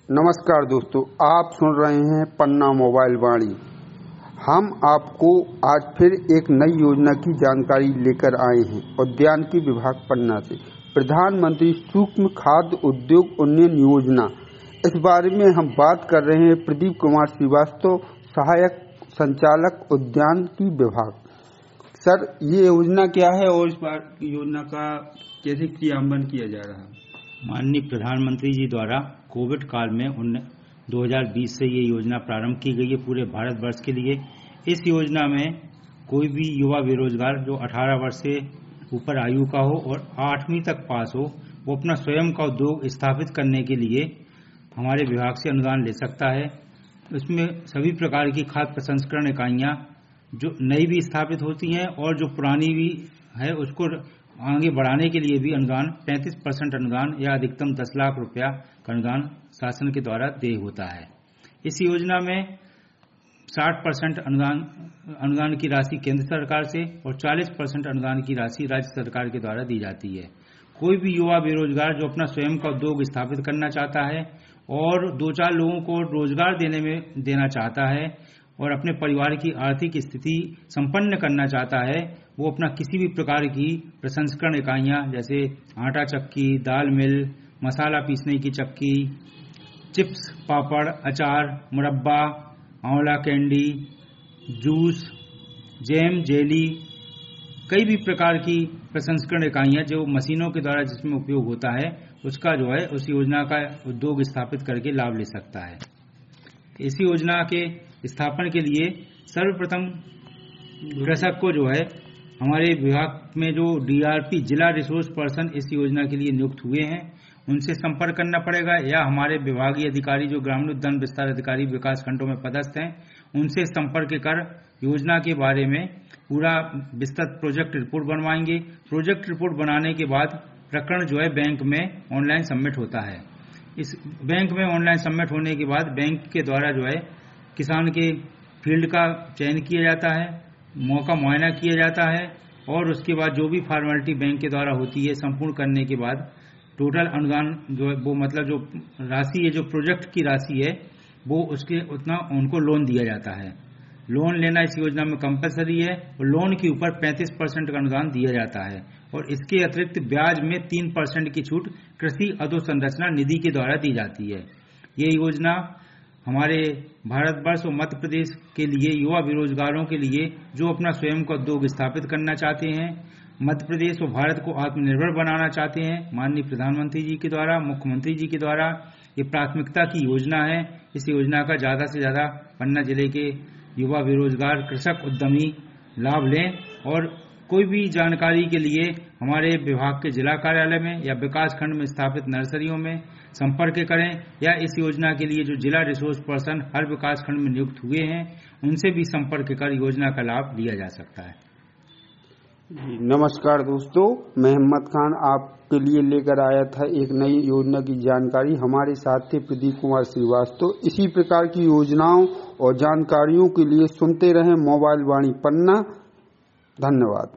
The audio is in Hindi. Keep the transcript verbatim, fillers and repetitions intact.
नमस्कार दोस्तों, आप सुन रहे हैं पन्ना मोबाइल वाणी। हम आपको आज फिर एक नई योजना की जानकारी लेकर आए हैं। उद्यानिकी विभाग पन्ना से प्रधानमंत्री सूक्ष्म खाद्य उद्योग उन्नयन योजना, इस बारे में हम बात कर रहे हैं प्रदीप कुमार श्रीवास्तव, सहायक संचालक उद्यानिकी विभाग। सर, ये योजना क्या है और इस बार योजना का कैसे क्रियान्वयन किया जा रहा है? माननीय प्रधानमंत्री जी द्वारा कोविड काल में दो हज़ार बीस से ये योजना प्रारंभ की गई है पूरे भारतवर्ष के लिए। इस योजना में कोई भी युवा बेरोजगार जो अठारह वर्ष से ऊपर आयु का हो और आठवीं तक पास हो, वो अपना स्वयं का उद्योग स्थापित करने के लिए हमारे विभाग से अनुदान ले सकता है। इसमें सभी प्रकार की खाद्य प्रसंस्करण इकाइयाँ जो नई भी स्थापित होती हैं और जो पुरानी भी है उसको आगे बढ़ाने के लिए भी अनुदान पैंतीस परसेंट अनुदान या अधिकतम दस लाख रुपया का अनुदान शासन के द्वारा देय होता है। इस योजना में साठ परसेंट अनुदान अनुदान की राशि केंद्र सरकार से और चालीस परसेंट अनुदान की राशि राज्य सरकार के द्वारा दी जाती है। कोई भी युवा बेरोजगार जो अपना स्वयं का उद्योग स्थापित करना चाहता है और दो चार लोगों को रोजगार देने में देना चाहता है और अपने परिवार की आर्थिक स्थिति संपन्न करना चाहता है, वो अपना किसी भी प्रकार की प्रसंस्करण इकाइयाँ जैसे आटा चक्की, दाल मिल, मसाला पीसने की चक्की, चिप्स, पापड़, अचार, मुरब्बा, आंवला कैंडी, जूस, जैम, जेली, कई भी प्रकार की प्रसंस्करण इकाइयाँ जो मशीनों के द्वारा जिसमें उपयोग होता है, उसका जो है उस योजना का उद्योग स्थापित करके लाभ ले सकता है। इस योजना के स्थापन के लिए सर्वप्रथम कृषक को जो है हमारे विभाग में जो डीआरपी जिला रिसोर्स पर्सन इस योजना के लिए नियुक्त हुए हैं, उनसे संपर्क करना पड़ेगा या हमारे विभागीय अधिकारी जो ग्रामीण उद्यान विस्तार अधिकारी विकास खंडों में पदस्थ हैं, उनसे संपर्क कर योजना के बारे में पूरा विस्तृत प्रोजेक्ट रिपोर्ट बनवाएंगे। प्रोजेक्ट रिपोर्ट बनाने के बाद प्रकरण जो है बैंक में ऑनलाइन सबमिट होता है। इस बैंक में ऑनलाइन सबमिट होने के बाद बैंक के द्वारा जो है किसान के फील्ड का चयन किया जाता है, मौका मुआयना किया जाता है और उसके बाद जो भी फॉर्मेलिटी बैंक के द्वारा होती है संपूर्ण करने के बाद टोटल अनुदान जो है वो मतलब जो राशि है, जो प्रोजेक्ट की राशि है, वो उसके उतना उनको लोन दिया जाता है। लोन लेना इस योजना में कंपलसरी है और लोन के ऊपर पैंतीस परसेंट का अनुदान दिया जाता है और इसके अतिरिक्त ब्याज में तीन परसेंट की छूट कृषि अधोसंरचना निधि के द्वारा दी जाती है। ये योजना हमारे भारतवर्ष और मध्य प्रदेश के लिए युवा बेरोजगारों के लिए जो अपना स्वयं का उद्योग स्थापित करना चाहते हैं, मध्य प्रदेश और भारत को आत्मनिर्भर बनाना चाहते हैं, माननीय प्रधानमंत्री जी के द्वारा, मुख्यमंत्री जी के द्वारा ये प्राथमिकता की योजना है। इस योजना का ज्यादा से ज्यादा पन्ना जिले के युवा बेरोजगार कृषक उद्यमी लाभ लें और कोई भी जानकारी के लिए हमारे विभाग के जिला कार्यालय में या विकास खंड में स्थापित नर्सरियों में संपर्क करें या इस योजना के लिए जो जिला रिसोर्स पर्सन हर विकास खंड में नियुक्त हुए हैं उनसे भी संपर्क कर योजना का लाभ लिया जा सकता है। नमस्कार दोस्तों, मैं हिम्मत खान आपके लिए लेकर आया था एक नई योजना की जानकारी। हमारे साथ थे प्रदीप कुमार श्रीवास्तव। इसी प्रकार की योजनाओं और जानकारियों के लिए सुनते रहें मोबाइल वाणी पन्ना। धन्यवाद।